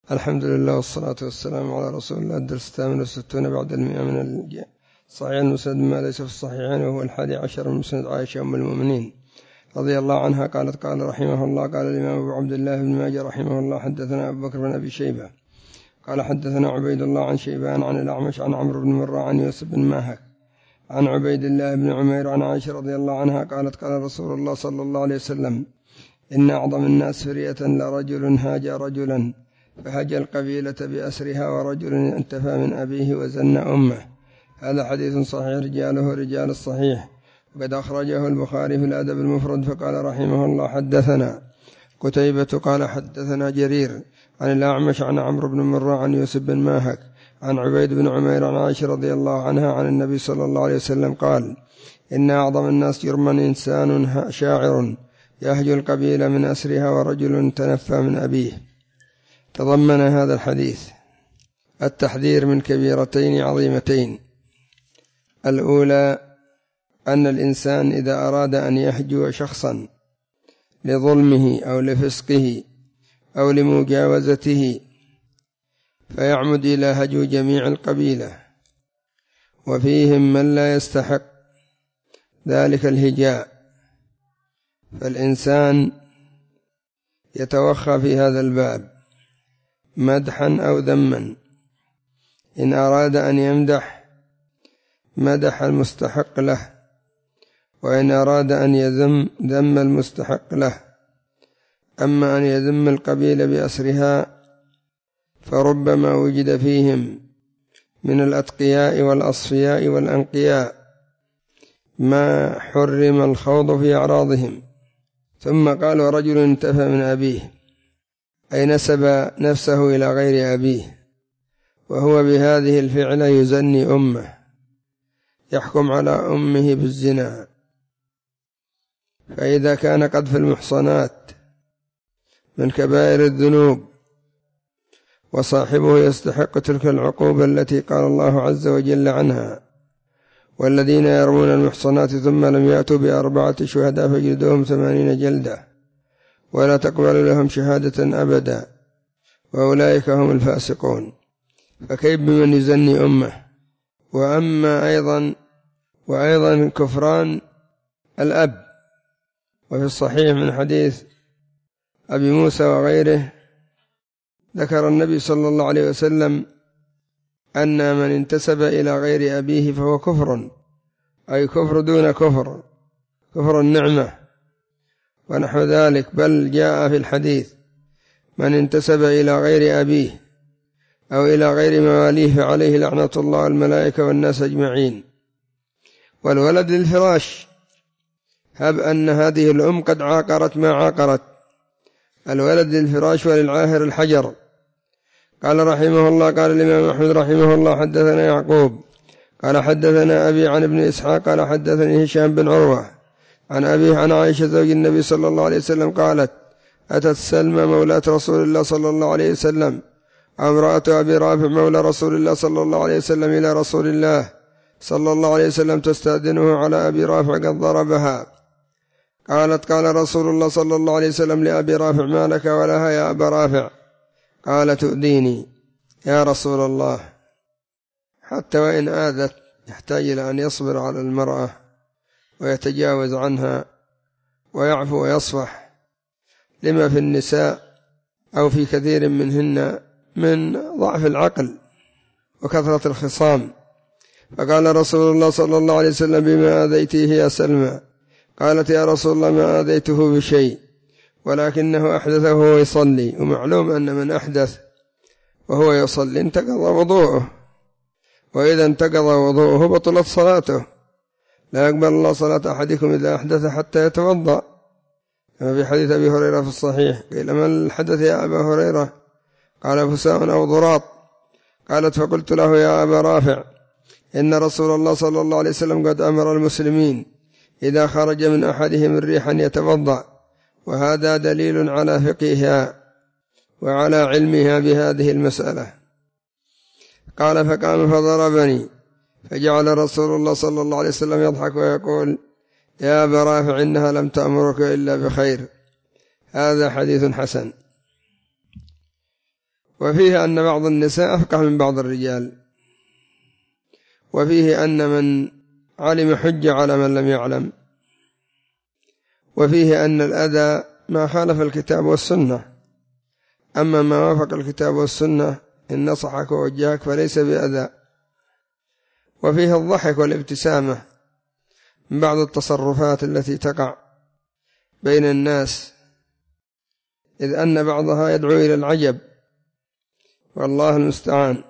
الحمد لله والصلاة والسلام على رسول الله. الدرس 68 بعد 100 من صحيح المسند ما ليس في الصحيحين، وهو 11 من مسند عائشة أم المؤمنين رضي الله عنها قالت: قال رحمه الله قال الإمام أبو عبد الله بن ماجه رحمه الله: حدثنا أبو بكر بن أبي شيبة قال حدثنا عبيد الله عن شيبان عن الأعمش عن عمرو بن مرة عن يوسف بن ماهك عن عبيد الله بن عمير عن عائشة رضي الله عنها قالت: قال رسول الله صلى الله عليه وسلم: إن أعظم الناس فرية لرجل هاجى رجلا فهجى القبيلة بأسرها، ورجل انتفى من أبيه وزن أمه. هذا حديث صحيح رجاله رجال الصحيح، وقد أخرجه البخاري في الأدب المفرد. فقال رحمه الله: حدثنا قتيبة قال حدثنا جرير عن الأعمش عن عمرو بن مرة عن يوسف بن ماهك عن عبيد بن عمير عن عائشة رضي الله عنها عن النبي صلى الله عليه وسلم قال: إن أعظم الناس جرما إنسان شاعر يهجو القبيلة من أسرها، ورجل تنفى من أبيه. تضمن هذا الحديث التحذير من كبيرتين عظيمتين: الأولى أن الإنسان إذا أراد أن يهجو شخصا لظلمه أو لفسقه أو لمجاوزته فيعمد إلى هجو جميع القبيلة، وفيهم من لا يستحق ذلك الهجاء، فالإنسان يتوخى في هذا الباب مدحا أو ذما. إن أراد أن يمدح مدح المستحق له، وإن أراد أن يذم ذم المستحق له. أما أن يذم القبيلة بأسرها فربما وجد فيهم من الأتقياء والأصفياء والأنقياء ما حرم الخوض في أعراضهم. ثم قال: ورجل انتفى من أبيه، أي نسب نفسه إلى غير أبيه، وهو بهذه الفعلة يزني أمه، يحكم على أمه بالزنا. فإذا كان قذف المحصنات من كبائر الذنوب وصاحبه يستحق تلك العقوبة التي قال الله عز وجل عنها: والذين يرمون المحصنات ثم لم يأتوا بأربعة شهداء فجلدوهم 80 جلدة ولا تقبل لهم شهادة أبدا وأولئك هم الفاسقون. فكيف بمن يزني أمه؟ وأيضا كفران الأب. وفي الصحيح من حديث أبي موسى وغيره ذكر النبي صلى الله عليه وسلم أن من انتسب إلى غير أبيه فهو كفر، أي كفر دون كفر، كفر النعمة ونحو ذلك. بل جاء في الحديث: من انتسب إلى غير أبيه أو إلى غير مواليه فعليه لعنة الله والملائكة والناس أجمعين. والولد للفراش، هب أن هذه الأم قد عاقرت ما عاقرت، الولد للفراش وللعاهر الحجر. قال رحمه الله: قال الإمام أحمد رحمه الله: حدثنا يعقوب قال حدثنا أبي عن ابن إسحاق قال حدثني هشام بن عروة عن أبيه عن عائشة زوج النبي صلى الله عليه وسلم قالت: أتت سلمى مولاة رسول الله صلى الله عليه وسلم امرأة أبي رافع مولى رسول الله صلى الله عليه وسلم إلى رسول الله صلى الله عليه وسلم تستأذنه على أبي رافع قد ضربها. قالت: قال رسول الله صلى الله عليه وسلم لأبي رافع: ما لك ولها يا أبا رافع؟ قال: تؤذيني يا رسول الله. حتى وإن آذت يحتاج إلى أن يصبر على المرأة ويتجاوز عنها ويعفو ويصفح، لما في النساء أو في كثير منهن من ضعف العقل وكثرة الخصام. فقال رسول الله صلى الله عليه وسلم: بما آذيتيه يا سلمى؟ قالت: يا رسول الله ما آذيته بشيء، ولكنه أحدثه وهو يصلي، ومعلوم أن من أحدث وهو يصلي انتقض وضوءه، وإذا انتقض وضوءه بطلت صلاته. لا يقبل الله صلاة أحدكم إذا أحدث حتى يتوضأ، كما في حديث أبي هريرة في الصحيح. قيل: ما الحدث يا أبا هريرة؟ قال: فساء أو ضراط. قالت: فقلت له: يا أبا رافع، إن رسول الله صلى الله عليه وسلم قد أمر المسلمين إذا خرج من أحدهم الريح أن يتوضأ، وهذا دليل على فقهها وعلى علمها بهذه المسألة. قال: فقام فضربني، فجعل رسول الله صلى الله عليه وسلم يضحك ويقول: يا أبا رافع إنها لم تأمرك إلا بخير. هذا حديث حسن. وفيه أن بعض النساء أفقه من بعض الرجال، وفيه أن من علم حجة على من لم يعلم، وفيه أن الأذى ما خالف الكتاب والسنة، أما ما وافق الكتاب والسنة إن نصحك ووجهك فليس بأذى. وفيه الضحك والابتسامة من بعض التصرفات التي تقع بين الناس، إذ أن بعضها يدعو إلى العجب، والله المستعان.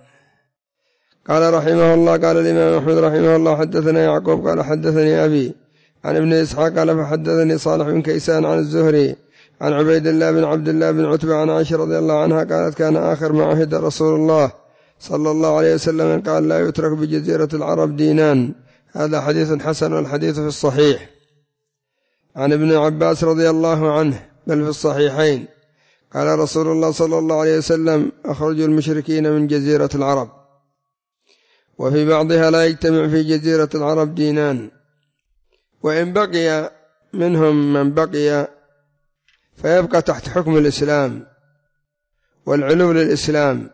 قال رحمه الله: قال الإمام أحمد رحمه الله: حدثنا يعقوب قال حدثني أبي عن ابن إسحاق قال فحدثني صالح بن كيسان عن الزهري عن عبيد الله بن عبد الله بن عتبة عن عائشة رضي الله عنها قالت: كان آخر ما عهد رسول الله صلى الله عليه وسلم قال: لا يترك بجزيرة العرب دينان. هذا حديث حسن، والحديث في الصحيح. عن ابن عباس رضي الله عنه بل في الصحيحين قال رسول الله صلى الله عليه وسلم: أخرجوا المشركين من جزيرة العرب. وفي بعضها: لا يجتمع في جزيرة العرب دينان. وإن بقي منهم من بقي فيبقى تحت حكم الإسلام والعلو للإسلام،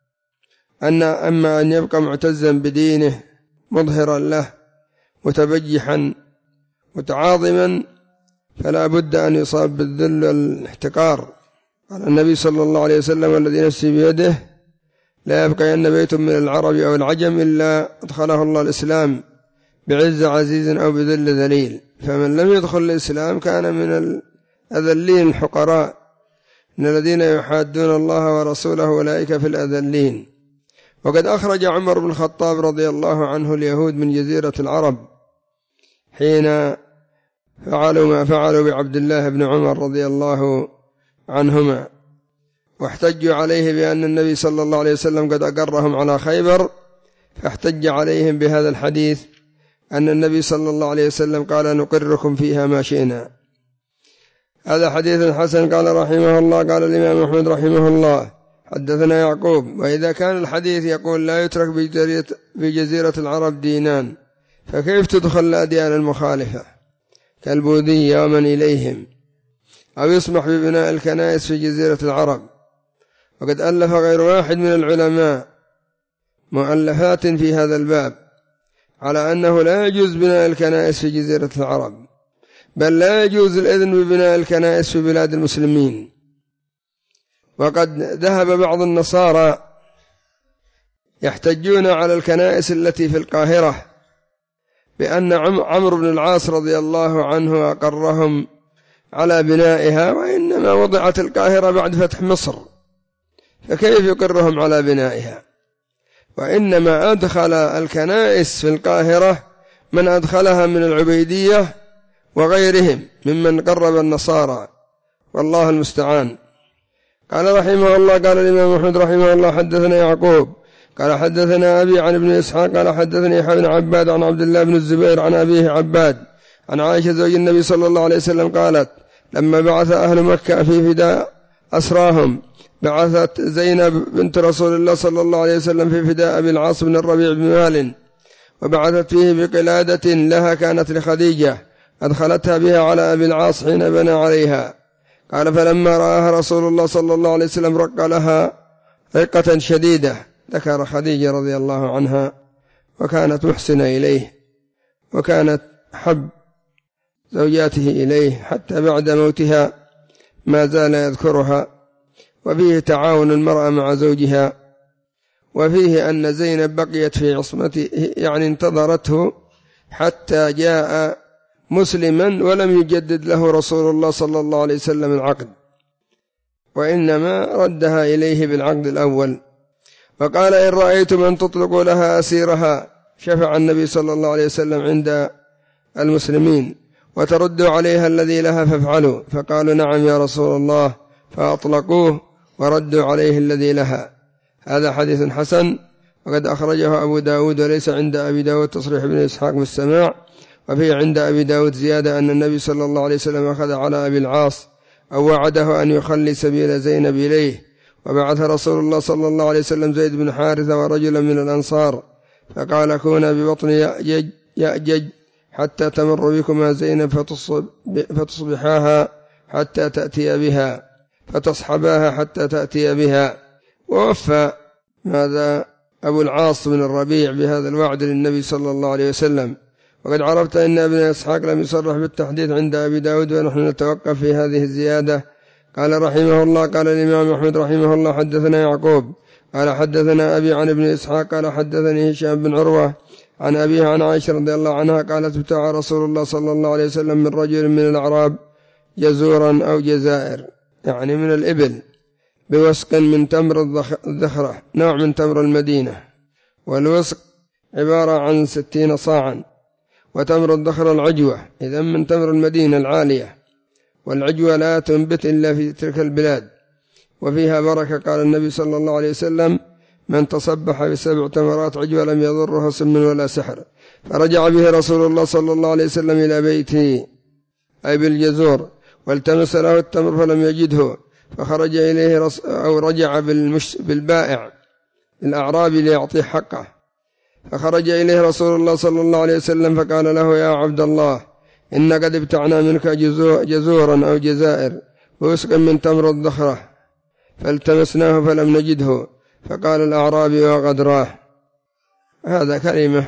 أما أن يبقى معتزا بدينه مظهرا له متبجحا متعاظما فلا بد أن يصاب بالذل والاحتقار. قال النبي صلى الله عليه وسلم: والذي نفسي بيده لا يبقين بيت من العرب أو العجم إلا أدخله الله الإسلام بعز عزيز أو بذل ذليل. فمن لم يدخل الإسلام كان من الأذلين الحقراء، إن الذين يحادون الله ورسوله أولئك في الأذلين. وقد أخرج عمر بن الخطاب رضي الله عنه اليهود من جزيرة العرب حين فعلوا ما فعلوا بعبد الله بن عمر رضي الله عنهما، واحتجوا عليه بأن النبي صلى الله عليه وسلم قد أقرهم على خيبر، فاحتج عليهم بهذا الحديث أن النبي صلى الله عليه وسلم قال: نقركم فيها ما شئنا. هذا حديث حسن. قال رحمه الله: قال الإمام أحمد رحمه الله: حدثنا يعقوب. وإذا كان الحديث يقول لا يترك في جزيرة العرب دينان، فكيف تدخل الأديان المخالفة كالبوذية ومن إليهم؟ أو يسمح ببناء الكنائس في جزيرة العرب؟ وقد ألف غير واحد من العلماء مؤلفات في هذا الباب على أنه لا يجوز بناء الكنائس في جزيرة العرب، بل لا يجوز الإذن ببناء الكنائس في بلاد المسلمين. وقد ذهب بعض النصارى يحتجون على الكنائس التي في القاهرة بأن عمرو بن العاص رضي الله عنه أقرهم على بنائها، وإنما وضعت القاهرة بعد فتح مصر، فكيف يقرهم على بنائها؟ وإنما أدخل الكنائس في القاهرة من أدخلها من العبيدية وغيرهم ممن قرب النصارى، والله المستعان. قال رحمه الله: قال الإمام أحمد رحمه الله: حدثنا يعقوب قال حدثنا أبي عن ابن إسحاق قال حدثني يحيى بن عباد عن عبد الله بن الزبير عن أبيه عباد عن عائشة زوج النبي صلى الله عليه وسلم قالت: لما بعث أهل مكة في فداء أسراهم بعثت زينب بنت رسول الله صلى الله عليه وسلم في فداء أبي العاص بن الربيع بن مال، وبعثت فيه بقلادة لها كانت لخديجة أدخلتها بها على أبي العاص حين بنى عليها. قال: فلما رآها رسول الله صلى الله عليه وسلم رق لها رقة شديدة. ذكر خديجة رضي الله عنها وكانت محسنة إليه، وكانت حب زوجاته إليه حتى بعد موتها ما زال يذكرها. وفيه تعاون المرأة مع زوجها، وفيه أن زينب بقيت في عصمته، يعني انتظرته حتى جاء مسلما ولم يجدد له رسول الله صلى الله عليه وسلم العقد، وإنما ردها إليه بالعقد الأول. فقال: إن رأيتم أن تطلقوا لها أسيرها شفع النبي صلى الله عليه وسلم عند المسلمين وتردوا عليها الذي لها فافعلوا. فقالوا: نعم يا رسول الله، فأطلقوه وردوا عليه الذي لها. هذا حديث حسن، وقد أخرجه أبو داود، وليس عند أبي داود تصريح ابن إسحاق بالسماع. وفيه عند أبي داود زيادة أن النبي صلى الله عليه وسلم أخذ على أبي العاص أو وعده أن يخلي سبيل زينب إليه. وبعث رسول الله صلى الله عليه وسلم زيد بن حارثة ورجلا من الأنصار، فقال: كونا ببطن يأجج حتى تمر بكما زينب فتصبحاها حتى تأتي بها، فتصحباها حتى تأتي بها. ووفى هذا أبو العاص بن الربيع بهذا الوعد للنبي صلى الله عليه وسلم. وقد عرفت أن ابن إسحاق لم يصرح بالتحديث عند أبي داود، ونحن نتوقف في هذه الزيادة. قال رحمه الله: قال الإمام أحمد رحمه الله: حدثنا يعقوب قال حدثنا أبي عن ابن إسحاق قال حدثني هشام بن عروة عن أبيه عن عائشة رضي الله عنها قالت: ابتاع رسول الله صلى الله عليه وسلم من رجل من الأعراب جزورا أو جزائر، يعني من الإبل، بوسق من تمر الذخرة، نوع من تمر المدينة، والوسق عبارة عن 60 صاعا، وتمر الذخرة العجوة، إذا من تمر المدينة العالية، والعجوة لا تنبت إلا في تلك البلاد، وفيها بركة. قال النبي صلى الله عليه وسلم: من تصبح ب7 تمرات عجوة لم يضره سم ولا سحر. فرجع به رسول الله صلى الله عليه وسلم إلى بيته، أي بالجزور، والتمس له التمر فلم يجده، فخرج إليه أو رجع بالبائع الأعرابي ليعطيه حقه، فخرج إليه رسول الله صلى الله عليه وسلم فقال له: يا عبد الله، إن قد ابتعنا منك جزورا أو جزائر ووسقا من تمر الذخرة، فالتمسناه فلم نجده. فقال الأعرابي: وقد راه. هذا كلمة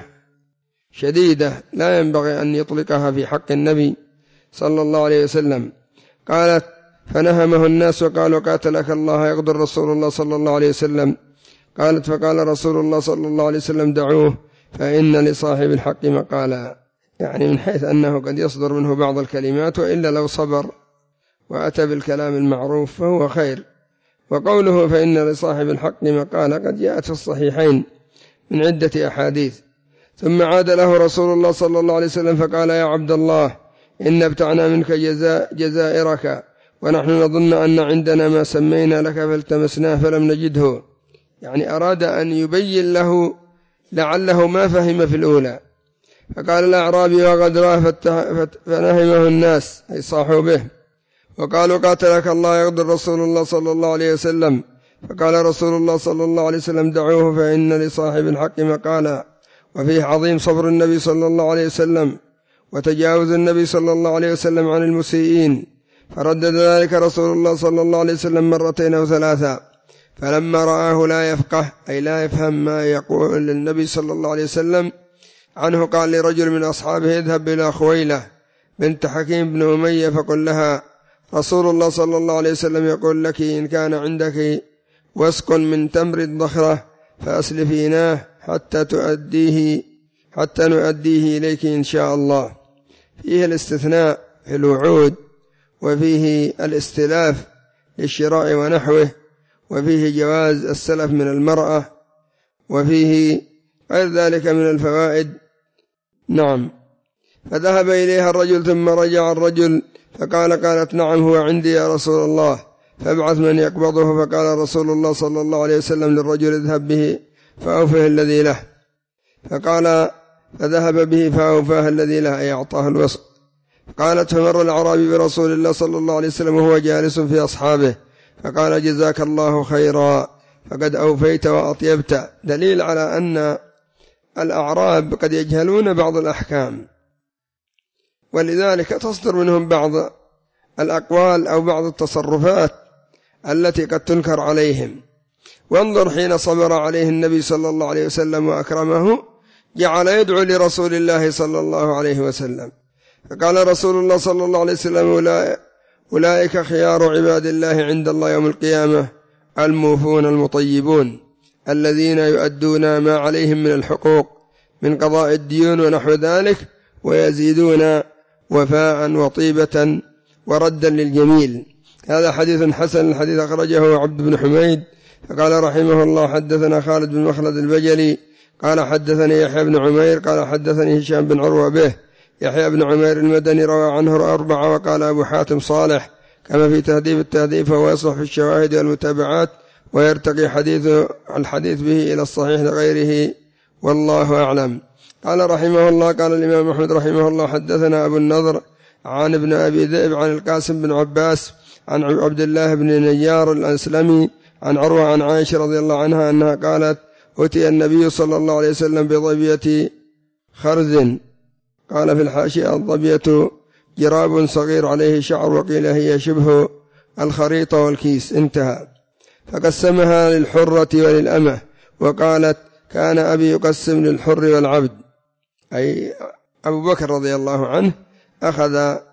شديدة لا ينبغي أن يطلقها في حق النبي صلى الله عليه وسلم. قالت: فنهمه الناس وقالوا: قاتلك الله، يغدر رسول الله صلى الله عليه وسلم. قالت: فقال رسول الله صلى الله عليه وسلم: دعوه فإن لصاحب الحق مقالا، يعني من حيث أنه قد يصدر منه بعض الكلمات، وإلا لو صبر وأتى بالكلام المعروف فهو خير. وقوله فإن لصاحب الحق مقالا قد جاءت في الصحيحين من عدة أحاديث. ثم عاد له رسول الله صلى الله عليه وسلم فقال: يا عبد الله، إن ابتعنا منك جزائرك، ونحن نظن أن عندنا ما سمينا لك فالتمسناه فلم نجده، يعني أراد أن يبين له لعله ما فهم في الأولى. فقال الأعرابي: وقد راه، فنهمه الناس، أي صاحوا به، وقالوا: قاتلك الله، يغدر رسول الله صلى الله عليه وسلم. فقال رسول الله صلى الله عليه وسلم: دعوه فإن لصاحب الحق مقالا. وفيه عظيم صبر النبي صلى الله عليه وسلم، وتجاوز النبي صلى الله عليه وسلم عن المسيئين، فردد ذلك رسول الله صلى الله عليه وسلم 2 أو 3. فلما رآه لا يفقه، أي لا يفهم ما يقول النبي صلى الله عليه وسلم عنه، قال لرجل من أصحابه: اذهب إلى خويلة بنت حكيم بن أمية فقل لها: رسول الله صلى الله عليه وسلم يقول لك: إن كان عندك وسق من تمر الذخرة فأسلفيناه حتى نؤديه إليك إن شاء الله. فيه الاستثناء في الوعود، وفيه الاستلاف للشراء ونحوه، وفيه جواز السلف من المرأة، وفيه غير ذلك من الفوائد. نعم. فذهب إليها الرجل ثم رجع الرجل قالت: نعم هو عندي يا رسول الله، فابعث من يقبضه. فقال رسول الله صلى الله عليه وسلم للرجل: اذهب به فأوفه الذي له. فذهب به فأوفاه الذي له، أي أعطاه الوسق. قالت: فمر الأعرابي برسول الله صلى الله عليه وسلم وهو جالس في أصحابه، فقال: جزاك الله خيرا، فقد أوفيت وأطيبت. دليل على أن الأعراب قد يجهلون بعض الأحكام، ولذلك تصدر منهم بعض الأقوال أو بعض التصرفات التي قد تنكر عليهم. وانظر حين صبر عليه النبي صلى الله عليه وسلم وأكرمه، جعل يدعو لرسول الله صلى الله عليه وسلم. فقال رسول الله صلى الله عليه وسلم: أولئك خيار عباد الله عند الله يوم القيامة، الموفون المطيبون، الذين يؤدون ما عليهم من الحقوق من قضاء الديون ونحو ذلك، ويزيدون وفاء وطيبة وردا للجميل. هذا حديث حسن. الحديث أخرجه عبد بن حميد. فقال رحمه الله: حدثنا خالد بن مخلد البجلي قال حدثني يحيى بن عمير قال حدثني هشام بن عروة به. يحيى بن عمير المدني روى عنه 4. وقال أبو حاتم صالح كما في تهذيب التهذيب، فهو يصلح في الشواهد والمتابعات، ويرتقي الحديث به إلى الصحيح لغيره، والله أعلم. قال رحمه الله: قال الإمام أحمد رحمه الله: حدثنا أبو النضر عن ابن أبي ذئب عن القاسم بن عباس عن عبد الله بن نيار الأسلمي عن عروة عن عائشة رضي الله عنها أنها قالت: أتي النبي صلى الله عليه وسلم بظبية خرز. قال في الحاشية: الظبية جراب صغير عليه شعر، وقيل هي شبه الخريطة والكيس. انتهى. فقسمها للحرة وللأمة، وقالت كان أبي يقسم للحر والعبد، أي أبو بكر رضي الله عنه أخذ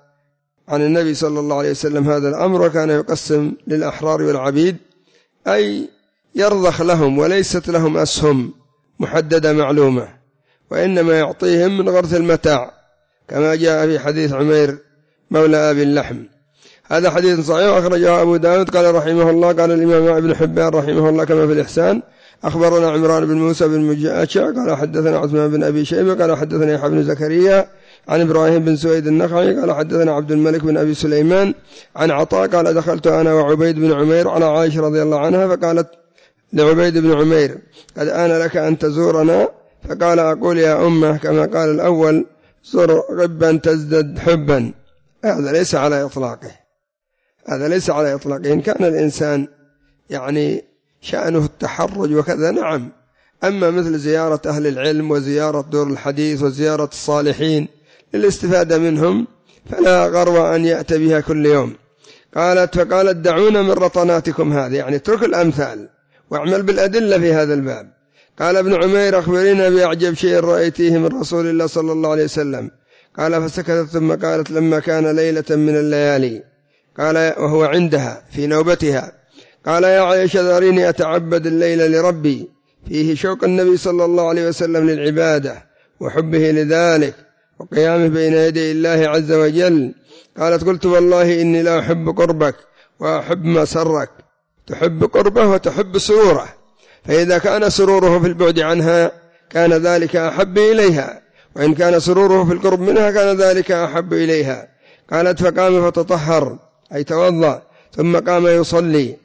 عن النبي صلى الله عليه وسلم هذا الأمر، وكان يقسم للأحرار والعبيد، أي يرضخ لهم وليست لهم أسهم محددة معلومة، وإنما يعطيهم من غرث المتاع كما جاء في حديث عمير مولى أبي اللحم. هذا حديث صحيح أخرجه أبو داود. قال رحمه الله قال الإمام ابن حبان رحمه الله كما في الإحسان أخبرنا عمران بن موسى بن مجاشع قال حدثنا عثمان بن أبي شيبة قال حدثنا يحيى بن زكريا عن إبراهيم بن سويد النخعي قال حدثنا عبد الملك بن أبي سليمان عن عطاء قال دخلت أنا وعبيد بن عمير على عائشة رضي الله عنها، فقالت لعبيد بن عمير قد آن لك أن تزورنا، فقال أقول يا أمه كما قال الأول زر غبا تزدد حبا. هذا ليس على إطلاقه، هذا ليس على إطلاقه. إن كان الإنسان يعني شأنه التحرج وكذا نعم، أما مثل زيارة أهل العلم وزيارة دور الحديث وزيارة الصالحين للاستفادة منهم فلا غرو أن يأتي بها كل يوم. فقالت دعونا من رطناتكم هذه، يعني اترك الأمثال واعمل بالأدلة في هذا الباب. قال ابن عمير أخبرنا بأعجب شيء رأيتيه من رسول الله صلى الله عليه وسلم. قال فسكتت ثم قالت لما كان ليلة من الليالي قال وهو عندها في نوبتها قال يا عائشة ذريني أتعبد الليل لربي، فيه شوق النبي صلى الله عليه وسلم للعبادة وحبه لذلك وقيامه بين يدي الله عز وجل. قالت قلت والله إني لا أحب قربك وأحب ما سرك، تحب قربه وتحب سروره، فإذا كان سروره في البعد عنها كان ذلك أحب إليها، وإن كان سروره في القرب منها كان ذلك أحب إليها. قالت فقام فتطهر أي توضأ ثم قام يصلي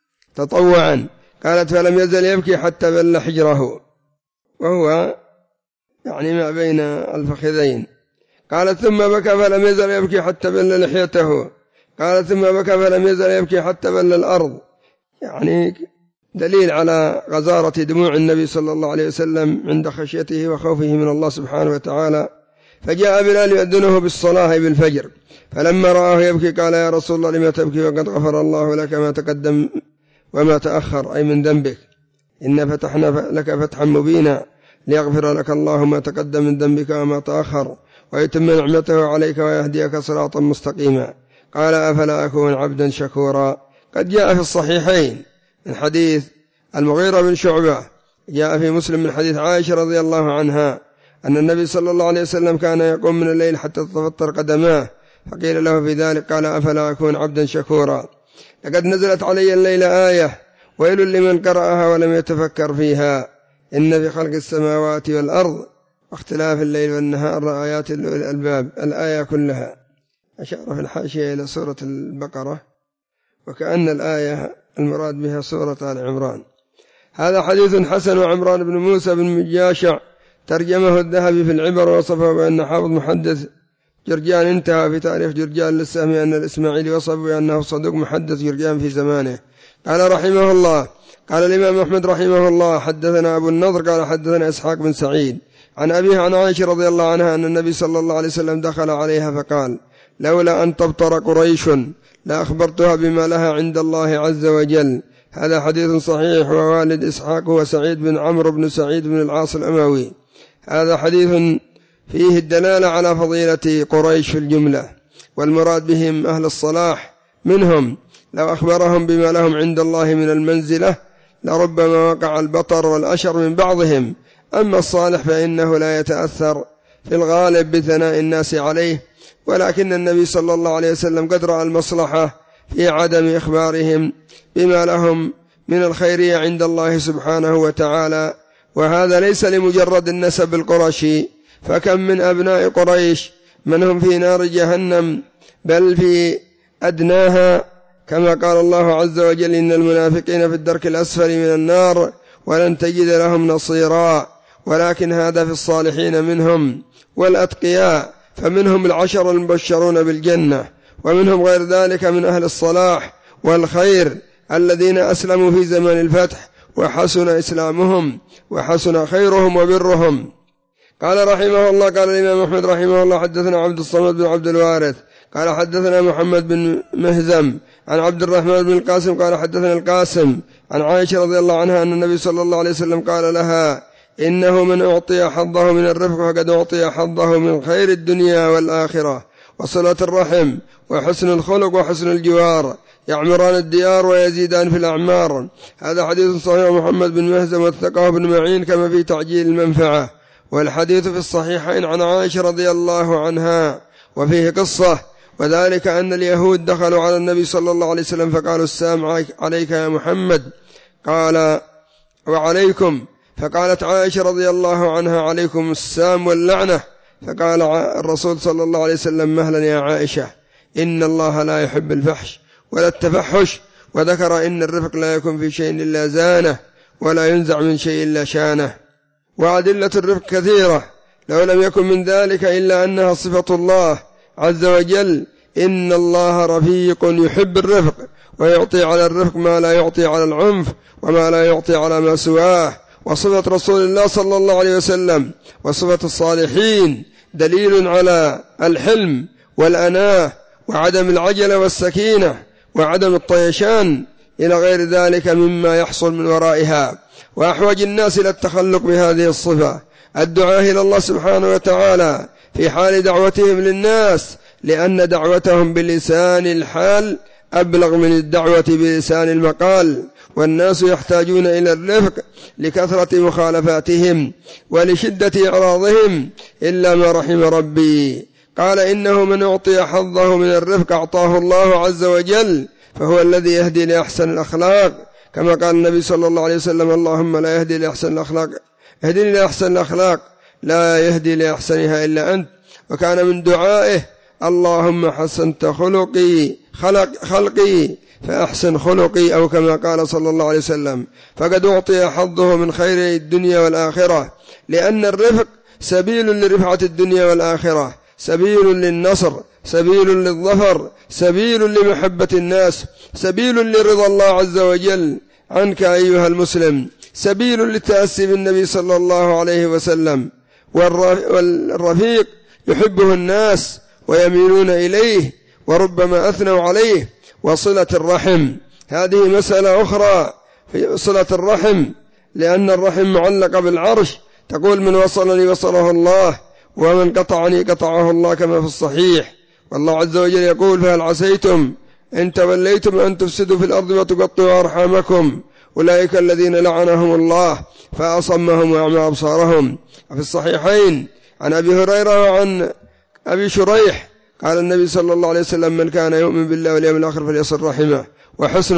تطوعا. قالت فلم يزل يبكي حتى بل حجره، وهو يعني ما بين الفخذين. قالت ثم بكى فلم يزل يبكي حتى بل لحيته. قالت ثم بكى فلم يزل يبكي حتى بل الأرض، يعني دليل على غزارة دموع النبي صلى الله عليه وسلم عند خشيته وخوفه من الله سبحانه وتعالى. فجاء بلال يؤذنه بالصلاة بالفجر، فلما رآه يبكي قال يا رسول الله لما تبكي وقد غفر الله لك ما تقدم وما تأخر، أي من ذنبك، إن فتحنا لك فتحا مبينا ليغفر لك الله ما تقدم من ذنبك وما تأخر ويتم نعمته عليك ويهديك صراطا مستقيما. قال أفلا أكون عبدا شكورا. قد جاء في الصحيحين من حديث المغيرة بن شعبة، جاء في مسلم من حديث عائشة رضي الله عنها أن النبي صلى الله عليه وسلم كان يقوم من الليل حتى تتفطر قدماه، فقيل له في ذلك قال أفلا أكون عبدا شكورا. لقد نزلت علي الليل آية ويل لمن قرأها ولم يتفكر فيها، إن في خلق السماوات والأرض واختلاف الليل والنهار آيات لأولي الألباب. الآية كلها أشار في الحاشية إلى سورة البقرة، وكأن الآية المراد بها سورة آل عمران. هذا حديث حسن. وعمران بن موسى بن مجاشع ترجمه الذهبي في العبر ووصفه بأن حافظ محدث جرجان، انتهى في تاريخ جرجان للسهمي أن الإسماعيلي وصف بأنه صدوق محدث جرجان في زمانه. قال رحمه الله قال الإمام أحمد رحمه الله حدثنا أبو النضر قال حدثنا إسحاق بن سعيد عن أبيه عن عائشة رضي الله عنها أن النبي صلى الله عليه وسلم دخل عليها فقال لولا أن تبطر قريش لأخبرتها بما لها عند الله عز وجل. هذا حديث صحيح. ووالد إسحاق هو سعيد بن عمرو بن سعيد بن العاص الأموي. هذا حديث فيه الدلالة على فضيلة قريش في الجملة، والمراد بهم أهل الصلاح منهم، لو أخبرهم بما لهم عند الله من المنزلة لربما وقع البطر والأشر من بعضهم. أما الصالح فإنه لا يتأثر في الغالب بثناء الناس عليه، ولكن النبي صلى الله عليه وسلم قد رأى المصلحة في عدم إخبارهم بما لهم من الخيرية عند الله سبحانه وتعالى. وهذا ليس لمجرد النسب القرشي، فكم من أبناء قريش من هم في نار جهنم بل في أدناها، كما قال الله عز وجل إن المنافقين في الدرك الأسفل من النار ولن تجد لهم نصيرا. ولكن هذا في الصالحين منهم والأتقياء، فمنهم العشر المبشرون بالجنة، ومنهم غير ذلك من أهل الصلاح والخير الذين أسلموا في زمن الفتح وحسن إسلامهم وحسن خيرهم وبرهم. قال رحمه الله قال الإمام أحمد رحمه الله حدثنا عبد الصمد بن عبد الوارث قال حدثنا محمد بن مهزم عن عبد الرحمن بن القاسم قال حدثنا القاسم عن عائشة رضي الله عنها أن النبي صلى الله عليه وسلم قال لها إنه من أعطي حظه من الرفق فقد أعطي حظه من خير الدنيا والآخرة. وصلة الرحم وحسن الخلق وحسن الجوار يعمران الديار ويزيدان في الأعمار. هذا حديث صحيح. محمد بن مهزم وثقه بن معين كما في تعجيل المنفعة. والحديث في الصحيحين عن عائشة رضي الله عنها وفيه قصة، وذلك أن اليهود دخلوا على النبي صلى الله عليه وسلم فقالوا السلام عليك يا محمد، قال وعليكم، فقالت عائشة رضي الله عنها عليكم السام واللعنة، فقال الرسول صلى الله عليه وسلم مهلا يا عائشة إن الله لا يحب الفحش ولا التفحش، وذكر إن الرفق لا يكون في شيء إلا زانه ولا ينزع من شيء إلا شانه. وأدلة الرفق كثيرة لو لم يكن من ذلك إلا أنها صفة الله عز وجل، إن الله رفيق يحب الرفق ويعطي على الرفق ما لا يعطي على العنف وما لا يعطي على ما سواه. وصفة رسول الله صلى الله عليه وسلم وصفة الصالحين دليل على الحلم والأناة وعدم العجلة والسكينة وعدم الطيشان إلى غير ذلك مما يحصل من ورائها. وأحوج الناس إلى التخلق بهذه الصفة الدعاء إلى الله سبحانه وتعالى في حال دعوتهم للناس، لأن دعوتهم بلسان الحال أبلغ من الدعوة بلسان المقال، والناس يحتاجون إلى الرفق لكثرة مخالفاتهم ولشدة إعراضهم إلا ما رحم ربي. قال إنه من أعطي حظه من الرفق أعطاه الله عز وجل، فهو الذي يهدي لأحسن الأخلاق، كما قال النبي صلى الله عليه وسلم اللهم لا يهدي لأحسن الأخلاق اهدني لأحسن الأخلاق لا يهدي لأحسنها إلا أنت. وكان من دعائه اللهم حسنت خلقي فأحسن خلقي، أو كما قال صلى الله عليه وسلم. فقد أعطي حظه من خير الدنيا والآخرة، لأن الرفق سبيل لرفعة الدنيا والآخرة، سبيل للنصر، سبيل للظفر، سبيل لمحبة الناس، سبيل لرضا الله عز وجل عنك أيها المسلم، سبيل للتأسي بالنبي صلى الله عليه وسلم. والرفيق يحبه الناس ويميلون إليه وربما أثنوا عليه. وصلة الرحم هذه مسألة أخرى في صلة الرحم، لأن الرحم معلقة بالعرش، تقول من وصلني وصله الله ومن قطعني قطعه الله، كما في الصحيح. والله عز وجل يقول فهل عسيتم إن توليتم أن تفسدوا في الأرض وتقطعوا أرحامكم أولئك الذين لعنهم الله فأصمهم وأعمى أبصارهم. وفي الصحيحين عن أبي هريرة وعن أبي شريح قال النبي صلى الله عليه وسلم من كان يؤمن بالله واليوم الآخر فليصل رحمه. وحسن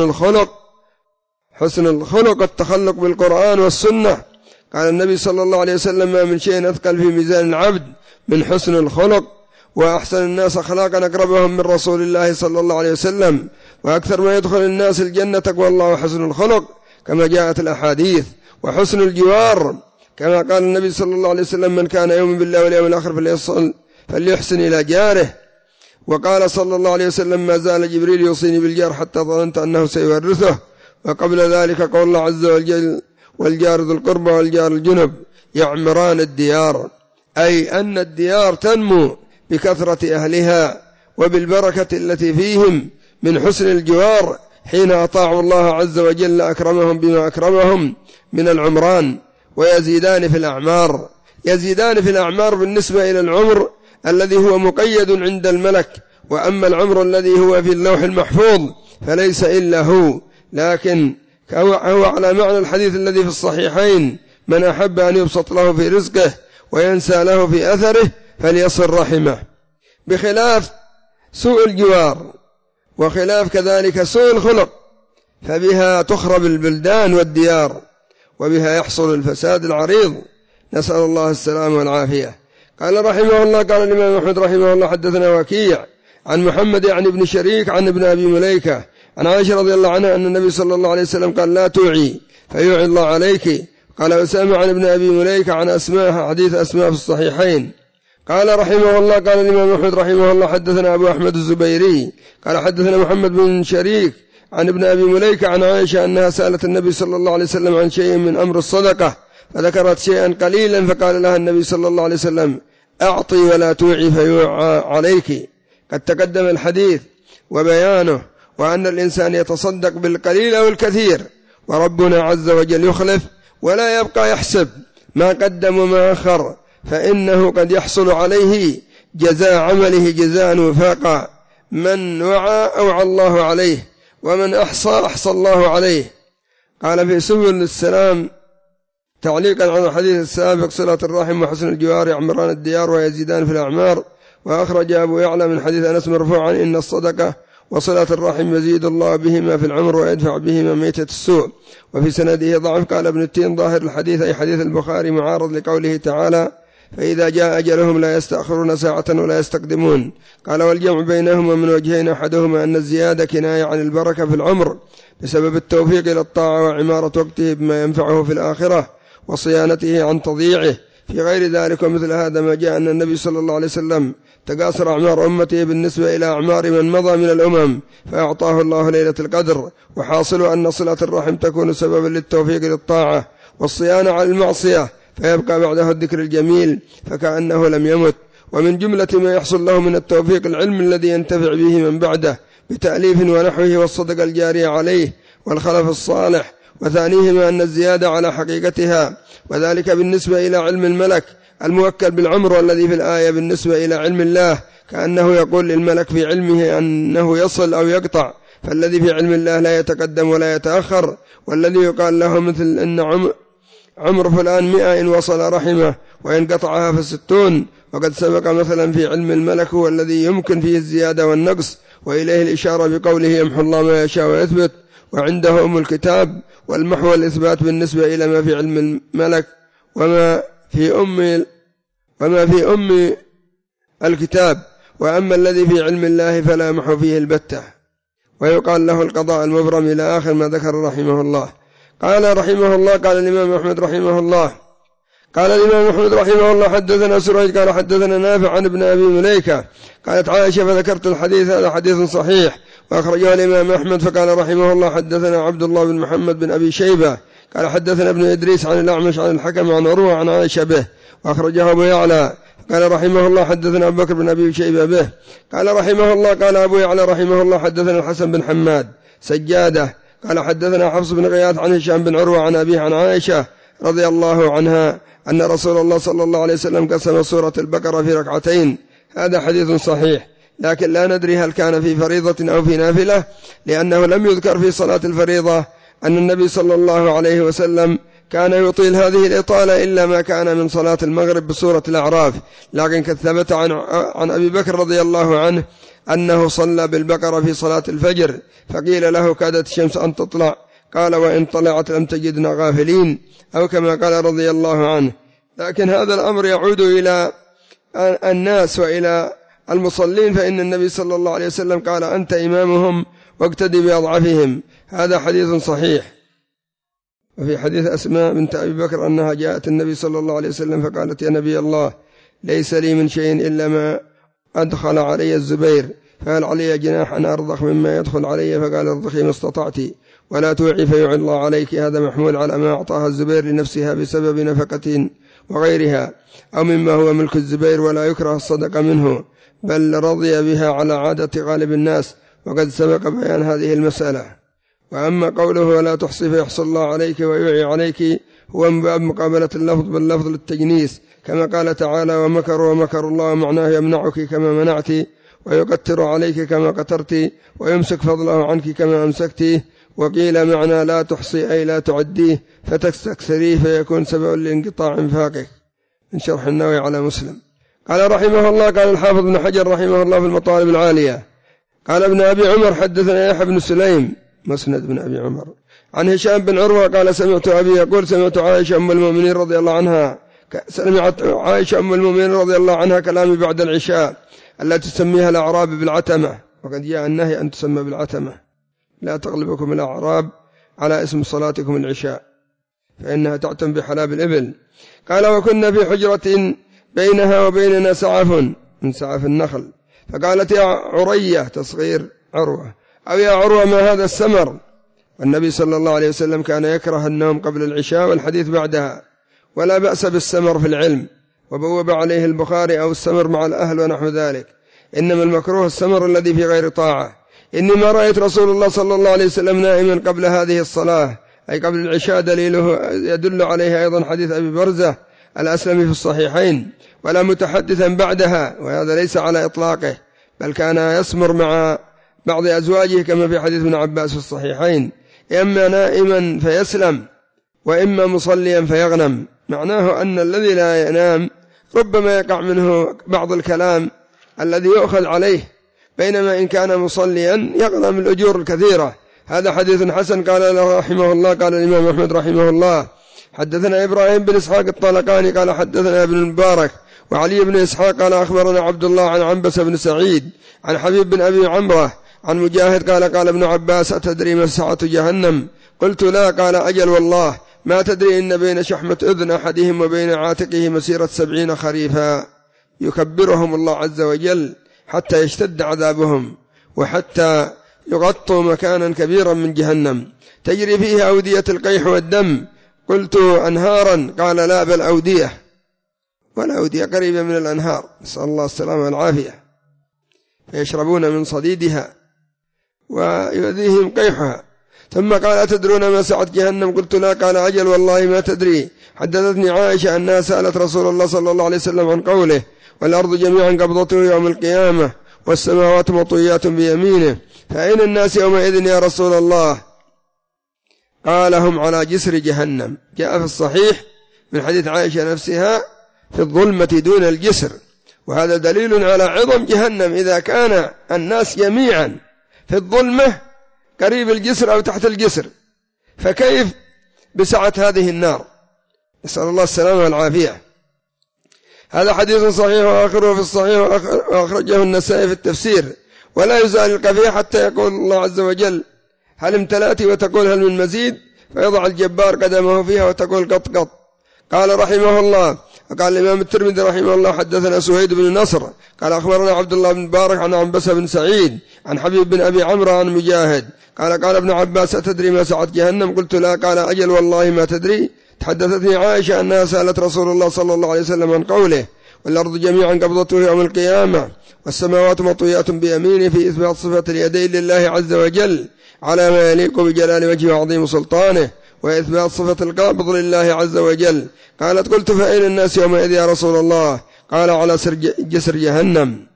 الخلق التخلق بالقرآن والسنة. قال النبي صلى الله عليه وسلم ما من شيء أثقل في ميزان العبد من حسن الخلق، وأحسن الناس أخلاقا أقربهم من رسول الله صلى الله عليه وسلم، وأكثر ما يدخل الناس الجنة تقوى الله وحسن الخلق، كما جاءت الأحاديث. وحسن الجوار كما قال النبي صلى الله عليه وسلم من كان يؤمن بالله واليوم الآخر فليحسن إلى جاره. وقال صلى الله عليه وسلم ما زال جبريل يوصيني بالجار حتى ظننت أنه سيورثه. وقبل ذلك قول الله عز وجل والجار ذو القربى والجار الجنب يعمران الديار، أي أن الديار تنمو بكثرة أهلها وبالبركة التي فيهم من حسن الجوار. حين أطاعوا الله عز وجل أكرمهم بما أكرمهم من العمران، ويزيدان في الأعمار. يزيدان في الأعمار بالنسبة إلى العمر الذي هو مقيد عند الملك، وأما العمر الذي هو في اللوح المحفوظ فليس إلا هو. لكن هو على معنى الحديث الذي في الصحيحين من أحب أن يبسط له في رزقه وينسى له في أثره فليصل رحمه، بخلاف سوء الجوار وخلاف كذلك سوء الخلق، فبها تخرب البلدان والديار وبها يحصل الفساد العريض، نسأل الله السلامة والعافية. قال رحمه الله قال الإمام أحمد رحمه الله حدثنا وكيع عن محمد يعني ابن شريك عن ابن أبي مليكة عن عائشة رضي الله عنها أن النبي صلى الله عليه وسلم قال لا توعي فيوعي الله عليك. قال أسامة عن ابن أبي مليكة عن أسماء حديث أسماء في الصحيحين. قال رحمه الله قال الإمام أحمد رحمه الله حدثنا أبو أحمد الزبيري قال حدثنا محمد بن شريك عن ابن أبي مليكة عن عائشة أنها سألت النبي صلى الله عليه وسلم عن شيء من أمر الصدقة، فذكرت شيئا قليلا، فقال لها النبي صلى الله عليه وسلم أعطي ولا توعي فيوعى عليك. قد تقدم الحديث وبيانه، وأن الإنسان يتصدق بالقليل أو الكثير، وربنا عز وجل يخلف ولا يبقى يحسب ما قدم وما أخر، فإنه قد يحصل عليه جزاء عمله جزاء وفاقا. من وعى أوعى الله عليه، ومن أحصى أحصى الله عليه. قال في سبل السلام تعليقا على الحديث السابق: صلة الرحم وحسن الجوار يعمران الديار ويزيدان في الأعمار. وأخرج أبو يعلى من حديث أنس مرفوعا: إن الصدقة وصلة الرحم يزيد الله بهما في العمر ويدفع بهما ميتة السوء. وفي سنده ضعف. قال ابن التين: ظاهر الحديث أي حديث البخاري معارض لقوله تعالى: فإذا جاء أجلهم لا يستأخرون ساعة ولا يستقدمون. قال: والجمع بينهما من وجهين: أحدهما أن الزيادة كناية عن البركة في العمر بسبب التوفيق إلى الطاعة وعمارة وقته بما ينفعه في الآخرة وصيانته عن تضييعه. في غير ذلك ومثل هذا ما جاء أن النبي صلى الله عليه وسلم تقاصر أعمار أمته بالنسبة إلى أعمار من مضى من الأمم فأعطاه الله ليلة القدر. وحاصل أن صلة الرحم تكون سببا للتوفيق للطاعة والصيانة عن المعصية، فيبقى بعده الذكر الجميل فكأنه لم يمت. ومن جملة ما يحصل له من التوفيق العلم الذي ينتفع به من بعده بتأليف ونحوه، والصدقة الجارية عليه والخلف الصالح. وثانيهما أن الزيادة على حقيقتها، وذلك بالنسبة إلى علم الملك الموكل بالعمر، والذي في الآية بالنسبة إلى علم الله كأنه يقول للملك في علمه أنه يصل أو يقطع، فالذي في علم الله لا يتقدم ولا يتأخر. والذي يقال له مثل أن عمر فلان 100 إن وصل رحمه وإن قطعها ف60. وقد سبق مثلا في علم الملك هو الذي يمكن فيه الزيادة والنقص، وإليه الإشارة بقوله: يمحو الله ما يشاء ويثبت، وعنده أم الكتاب. والمحو والإثبات بالنسبة إلى ما في علم الملك وما في أم الكتاب. وأما الذي في علم الله فلا محو فيه البتة، ويقال له القضاء المبرم إلى آخر ما ذكر رحمه الله. قال رحمه الله: قال الإمام أحمد رحمه الله: حدثنا سريج قال حدثنا نافع عن ابن أبي مليكة قالت عائشة: فذكرت الحديث هذا حديث صحيح. وأخرجه الإمام أحمد. فقال رحمه الله: حدثنا عبد الله بن محمد بن أبي شيبة قال حدثنا ابن إدريس عن الأعمش عن الحكم عن عروة عن عائشة به. وأخرجه أبو يعلى. قال رحمه الله: حدثنا أبو بكر بن أبي شيبة به. قال رحمه الله: قال أبو يعلى رحمه الله: حدثنا الحسن بن حماد سجادة قال حدثنا حفص بن غياث عن هشام بن عروة عن أبيه عن عائشة رضي الله عنها أن رسول الله صلى الله عليه وسلم قسم سورة البقرة في ركعتين. هذا حديث صحيح، لكن لا ندري هل كان في فريضة أو في نافلة، لأنه لم يذكر في صلاة الفريضة أن النبي صلى الله عليه وسلم كان يطيل هذه الإطالة إلا ما كان من صلاة المغرب بسورة الأعراف. لكن قد ثبت عن أبي بكر رضي الله عنه أنه صلى بالبقرة في صلاة الفجر، فقيل له: كادت الشمس أن تطلع، قال: وإن طلعت لم تجدنا غافلين، أو كما قال رضي الله عنه. لكن هذا الأمر يعود إلى الناس وإلى المصلين، فإن النبي صلى الله عليه وسلم قال: أنت إمامهم واقتدي بأضعفهم. هذا حديث صحيح. وفي حديث أسماء بنت أبي بكر أنها جاءت النبي صلى الله عليه وسلم فقالت: يا نبي الله، ليس لي من شيء إلا ما أدخل علي الزبير، فهل علي جناح أن أرضخ مما يدخل علي؟ فقال: ارضخي ما استطعت ولا توعي فيوعي الله عليك. هذا محمول على ما أعطاها الزبير لنفسها بسبب نفقة وغيرها، أو مما هو ملك الزبير، ولا يكره الصدقة منه، بل رضي بها على عادة غالب الناس، وقد سبق بيان هذه المسألة. وأما قوله: ولا تحصي فيحصى الله عليك ويوعي عليك، هو من باب مقابلة اللفظ باللفظ للتجنيس، كما قال تعالى: ومكروا ومكر الله، معناه يمنعك كما منعت، ويقتر عليك كما قترت، ويمسك فضله عنك كما أمسكت. وقيل معنى لا تحصي أي لا تعديه فتستكثريه فيكون سبب لانقطاع انفاقك. من شرح النووي على مسلم. قال رحمه الله: قال الحافظ بن حجر رحمه الله في المطالب العالية: قال ابن أبي عمر حدثنا يحيى بن سليم مسند بن أبي عمر عن هشام بن عروة قال: سمعت أبي يقول: سمعت عائشة أم المؤمنين رضي الله عنها كلامي بعد العشاء التي تسميها الأعراب بالعتمة. وقد جاء النهي أن تسمى بالعتمة: لا تغلبكم الأعراب على اسم صلاتكم العشاء، فإنها تعتم بحلاب الإبل. قال: وكنا في حجرة بينها وبيننا سعف من سعف النخل، فقالت: يا عرية، تصغير عروة، أو يا عروة، ما هذا السمر؟ والنبي صلى الله عليه وسلم كان يكره النوم قبل العشاء والحديث بعدها، ولا بأس بالسمر في العلم، وبوب عليه البخاري: أو السمر مع الأهل ونحو ذلك. إنما المكروه السمر الذي في غير طاعة. إني ما رأيت رسول الله صلى الله عليه وسلم نائما قبل هذه الصلاة، أي قبل العشاء، دليله يدل عليه أيضا حديث أبي برزة الأسلمي في الصحيحين، ولا متحدثا بعدها، وهذا ليس على إطلاقه، بل كان يسمر مع بعض أزواجه كما في حديث ابن عباس في الصحيحين، إما نائما فيسلم وإما مصليا فيغنم. معناه أن الذي لا ينام ربما يقع منه بعض الكلام الذي يؤخذ عليه، بينما إن كان مصليا يغنم الأجور الكثيرة. هذا حديث حسن. قال رحمه الله، قال الإمام أحمد رحمه الله: حدثنا إبراهيم بن إسحاق الطالقاني قال حدثنا ابن المبارك وعلي بن إسحاق قال أخبرنا عبد الله عن عنبس بن سعيد عن حبيب بن أبي عمره عن مجاهد قال قال ابن عباس: أتدري ما سعة جهنم؟ قلت: لا. قال: أجل والله، ما تدري إن بين شحمة أذن أحدهم وبين عاتقه مسيرة 70 خريفا، يكبرهم الله عز وجل حتى يشتد عذابهم، وحتى يغطوا مكانا كبيرا من جهنم تجري فيه أودية القيح والدم. قلت: أنهارا؟ قال: لا، بل أودية، والأودية قريبة من الأنهار، نسأل الله السلامة والعافية، فيشربون من صديدها ويؤذيهم قيحها. ثم قال: أتدرون ما سعة جهنم؟ قلت: لا. قال: أجل والله ما تدري. حدثتني عائشة أنها سألت رسول الله صلى الله عليه وسلم عن قوله: والأرض جميعا قبضته يوم القيامة والسماوات مطويات بيمينه، فأين الناس يومئذ يا رسول الله؟ قال: هم على جسر جهنم. جاء في الصحيح من حديث عائشة نفسها: في الظلمة دون الجسر، وهذا دليل على عظم جهنم إذا كان الناس جميعا في الظلمة قريب الجسر أو تحت الجسر، فكيف بسعة هذه النار؟ نسأل الله السلامة والعافية. هذا حديث صحيح وآخره في الصحيح، وأخرجه النسائي في التفسير. ولا يزال القفية حتى يقول الله عز وجل: هل امتلأت؟ وتقول: هل من مزيد؟ فيضع الجبار قدمه فيها وتقول: قط قط. قال رحمه الله. وقال الإمام الترمذي رحمه الله: حدثنا سهيد بن نصر قال أخبرنا عبد الله بن مبارك عن عنبس بن سعيد عن حبيب بن أبي عمره عن مجاهد قال قال ابن عباس: أتدري ما سعة جهنم؟ قلت: لا. قال: أجل والله ما تدري. تحدثتني عائشة أنها سألت رسول الله صلى الله عليه وسلم عن قوله: والأرض جميعا قبضته يوم القيامة والسماوات مطويات بيمينه، في إثبات صفة اليدين لله عز وجل على ما يليق بجلال وجهه وعظيم سلطانه، وإثبات صفة القابض لله عز وجل. قالت: قلت: فأين الناس يومئذ يا رسول الله؟ قال: على جسر جهنم،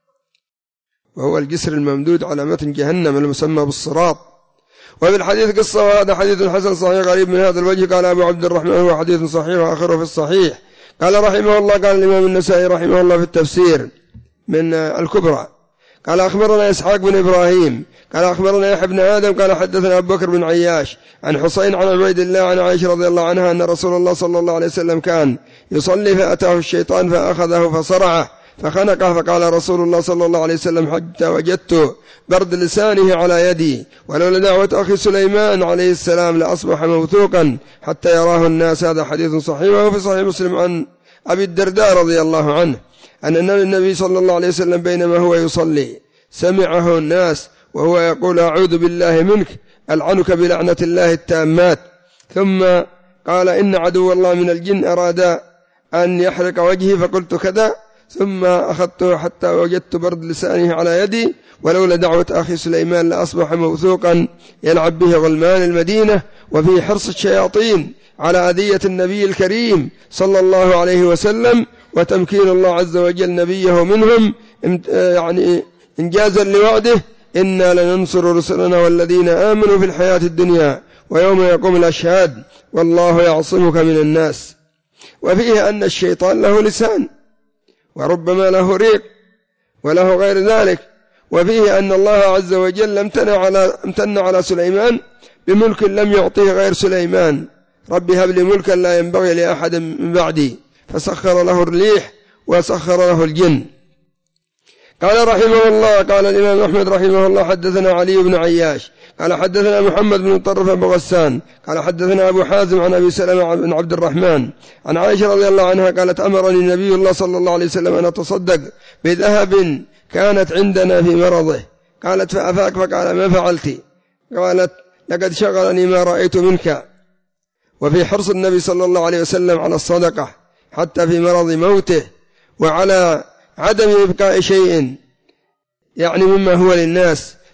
وهو الجسر الممدود على متن جهنم المسمى بالصراط. وفي الحديث قصة، وهذا حديث حسن صحيح غريب من هذا الوجه. قال أبو عبد الرحمن: هو حديث صحيح وآخره في الصحيح. قال رحمه الله. قال الإمام النسائي رحمه الله في التفسير من الكبرى: قال أخبرنا إسحاق بن إبراهيم قال أخبرنا يحيى بن آدم قال حدثنا أبو بكر بن عياش عن حسين عن عبيد الله عن عائشة رضي الله عنها أن رسول الله صلى الله عليه وسلم كان يصلي فأتاه الشيطان فأخذه فصرعه فخنقه، فقال رسول الله صلى الله عليه وسلم: حتى وجدت برد لسانه على يدي، ولولا دعوة أخي سليمان عليه السلام لأصبح موثوقا حتى يراه الناس. هذا حديث صحيح. وهو في صحيح مسلم عن أبي الدرداء رضي الله عنه أن النبي صلى الله عليه وسلم بينما هو يصلي سمعه الناس وهو يقول: أعوذ بالله منك، ألعنك بلعنة الله التامات. ثم قال: إن عدو الله من الجن أراد أن يحرق وجهي، فقلت كذا، ثم أخذته حتى وجدت برد لسانه على يدي، ولولا دعوة أخي سليمان لأصبح موثوقا يلعب به غلمان المدينة، وفيه حرص الشياطين على أذية النبي الكريم صلى الله عليه وسلم، وتمكين الله عز وجل نبيه منهم يعني إنجازا لوعده: إنا لننصر رسلنا والذين آمنوا في الحياة الدنيا ويوم يقوم الأشهاد والله يعصمك من الناس. وفيه أن الشيطان له لسان وربما له ريق وله غير ذلك. وفيه أن الله عز وجل امتن على سليمان بملك لم يعطيه غير سليمان: رب هب لي ملكا لا ينبغي لأحد من بعدي، فسخر له الريح وسخر له الجن. قال رحمه الله. قال الإمام أحمد رحمه الله: حدثنا علي بن عياش قال حدثنا محمد بن طرف أبو غسان قال حدثنا أبو حازم عن أبي سلمة بن عبد الرحمن عن عائشة رضي الله عنها قالت: أمرني النبي الله صلى الله عليه وسلم أن أتصدق بذهب كانت عندنا في مرضه. قالت: فأفاك؟ فقال: ما فعلت؟ قالت: لقد شغلني ما رأيت منك. وفي حرص النبي صلى الله عليه وسلم على الصدقة حتى في مرض موته، وعلى عدم إبقاء شيء يعني مما هو للناس.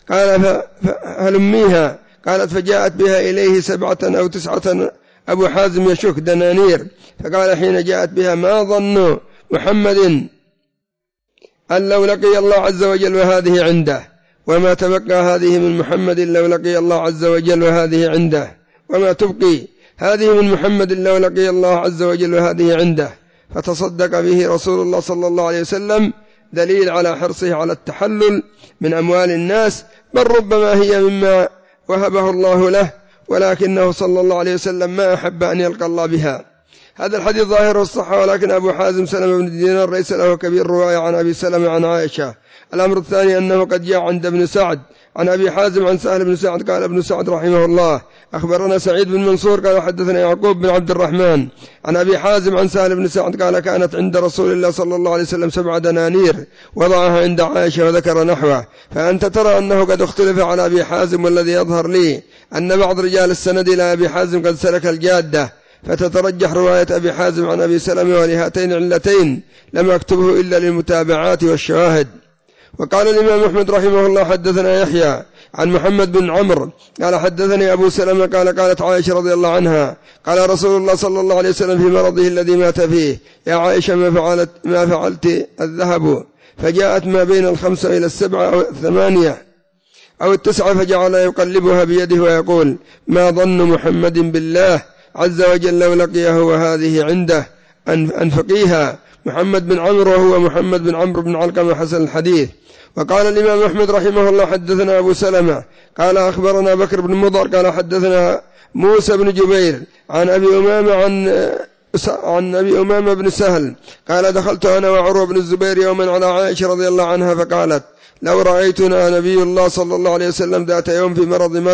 قال هلميها. قالت فجاءت بها إليه 7 أو 9. أبو حازم يشك دنانير، فقال حين جاءت بها ما ظن محمد أن لو لقي الله عز وجل وهذه عنده، وما تبقى هذه من محمد لو لقي الله عز وجل وهذه عنده، وما تبقي هذه من محمد لو لقي الله عز وجل وهذه عنده. فتصدق به رسول الله صلى الله عليه وسلم، دليل على حرصه على التحلل من أموال الناس، بل ربما هي مما وهبه الله له، ولكنه صلى الله عليه وسلم ما أحب أن يلقى الله بها. هذا الحديث ظاهر الصحة، ولكن أبو حازم سلمة بن دينار ليس له كبير رواية عن أبي سلمة عن عائشة. الأمر الثاني أنه قد جاء عند ابن سعد عن أبي حازم عن سهل بن سعد قال ابن سعد رحمه الله أخبرنا سعيد بن منصور قال حدثنا يعقوب بن عبد الرحمن عن أبي حازم عن سهل بن سعد قال كانت عند رسول الله صلى الله عليه وسلم 7 دنانير وضعها عند عائشة وذكر نحوه. فأنت ترى أنه قد اختلف على أبي حازم، والذي يظهر لي أن بعض رجال السند إلى أبي حازم قد سلك الجادة، فتترجح رواية أبي حازم عن أبي سلمة، ولهاتين علتين لم أكتبه إلا للمتابعات والشواهد. وقال الإمام أحمد رحمه الله حدثنا يحيى عن محمد بن عمرو قال حدثني أبو سلمة قال قالت عائشة رضي الله عنها قال رسول الله صلى الله عليه وسلم في مرضه الذي مات فيه يا عائشة ما فعلت الذهب؟ فجاءت ما بين 5 إلى 7 أو 8 أو 9، فجعل يقلبها بيده ويقول ما ظن محمد بالله عز وجل لو لقيه وهذه عنده أنفقيها. محمد بن عمرو وهو محمد بن عمرو بن علقمة حسن الحديث. وقال الإمام أحمد رحمه الله حدثنا أبو سلمة قال أخبرنا بكر بن مضر قال حدثنا موسى بن جبير عن أبي أمامة بن سهل قال دخلت أنا وعروة بن الزبير يوما على عائشة رضي الله عنها فقالت لو رأيتنا نبي الله صلى الله عليه وسلم ذات يوم في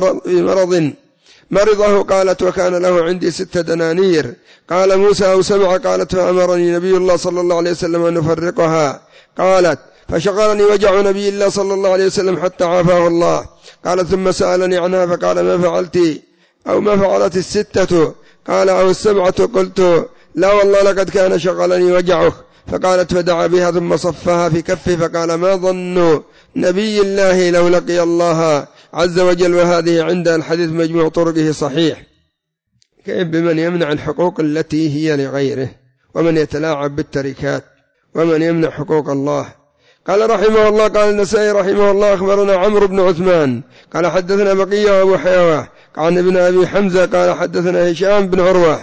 مرضه قالت وكان له عندي 6 دنانير. قال موسى أو 7 قالت فأمرني نبي الله صلى الله عليه وسلم أن نفرقها. قالت فشغلني وجع نبي الله صلى الله عليه وسلم حتى عافاه الله. قالت ثم سألني عنها فقال ما فعلت أو ما فعلت 6 قال أو 7 قلت لا والله لقد كان شغلني وجعه. فقالت فدعا بها ثم صفها في كفه فقال ما ظن نبي الله لو لقي الله عز وجل وهذه عند الحديث مجموع طرقه صحيح. كيف بمن يمنع الحقوق التي هي لغيره، ومن يتلاعب بالتركات، ومن يمنع حقوق الله. قال رحمه الله قال النسائي رحمه الله أخبرنا عمرو بن عثمان قال حدثنا بقية وأبو حيوة عن ابن أبي حمزة قال حدثنا هشام بن عروة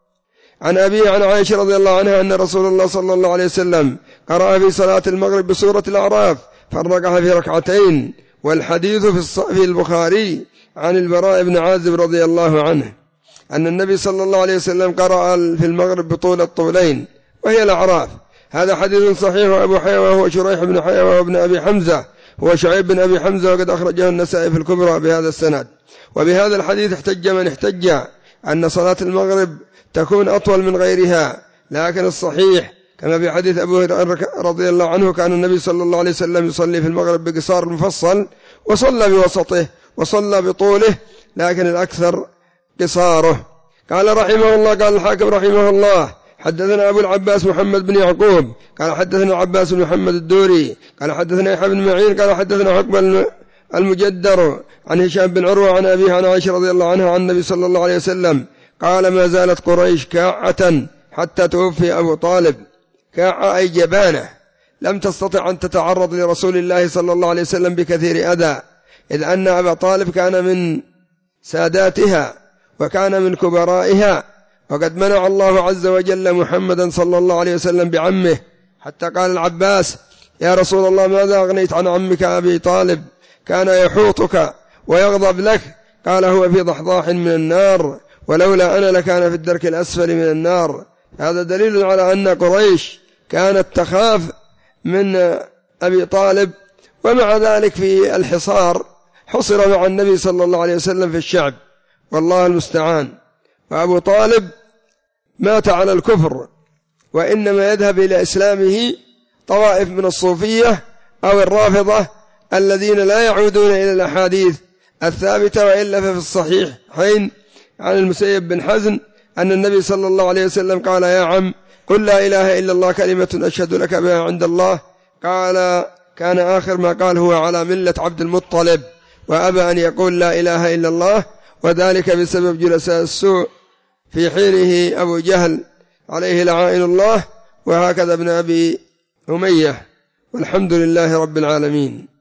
عن أبي عن عائشة رضي الله عنها أن رسول الله صلى الله عليه وسلم قرأ في صلاة المغرب بسورة الأعراف فرقها في 2 ركعتين. والحديث في البخاري عن البراء بن عازب رضي الله عنه أن النبي صلى الله عليه وسلم قرأ في المغرب بطول الطولين وهي الأعراف. هذا حديث صحيح. وأبو حيوة هو شريح بن حيوة وابن أبي حمزة هو شعيب بن أبي حمزة وقد أخرجه النسائي في الكبرى بهذا السند. وبهذا الحديث احتج من احتج أن صلاة المغرب تكون أطول من غيرها، لكن الصحيح كما في حديث أبو هريرة رضي الله عنه كان النبي صلى الله عليه وسلم يصلي في المغرب بقصار مفصل وصلى بوسطه وصلى بطوله، لكن الأكثر قصاره. قال رحمه الله قال الحاكم رحمه الله حدثنا أبو العباس محمد بن يعقوب قال حدثنا العباس بن محمد الدوري قال حدثنا يحيى بن معين قال حدثنا عقبة المجدر عن هشام بن عروة عن أبيه عن عائشة رضي الله عنها عن النبي صلى الله عليه وسلم قال ما زالت قريش كاعة حتى توفي أبو طالب. كاعة أي جبانة لم تستطع أن تتعرض لرسول الله صلى الله عليه وسلم بكثير أذى، إذ أن أبا طالب كان من ساداتها وكان من كبرائها، وقد منع الله عز وجل محمدا صلى الله عليه وسلم بعمه، حتى قال العباس يا رسول الله ماذا أغنيت عن عمك أبي طالب؟ كان يحوطك ويغضب لك. قال هو في ضحضاح من النار ولولا أنا لكان في الدرك الأسفل من النار. هذا دليل على أن قريش كانت تخاف من أبي طالب، ومع ذلك في الحصار حصر مع النبي صلى الله عليه وسلم في الشعب والله المستعان. وأبو طالب مات على الكفر، وإنما يذهب إلى إسلامه طوائف من الصوفية أو الرافضة الذين لا يعودون إلى الأحاديث الثابتة. وإلا ففي الصحيحين عن المسيب بن حزن أن النبي صلى الله عليه وسلم قال يا عم قل لا إله إلا الله كلمة أشهد لك بها عند الله. قال كان آخر ما قال هو على ملة عبد المطلب. وأبى أن يقول لا إله إلا الله، وذلك بسبب جلساء السوء في حينه أبو جهل عليه لعائن الله، وهكذا ابن أبي أمية، والحمد لله رب العالمين.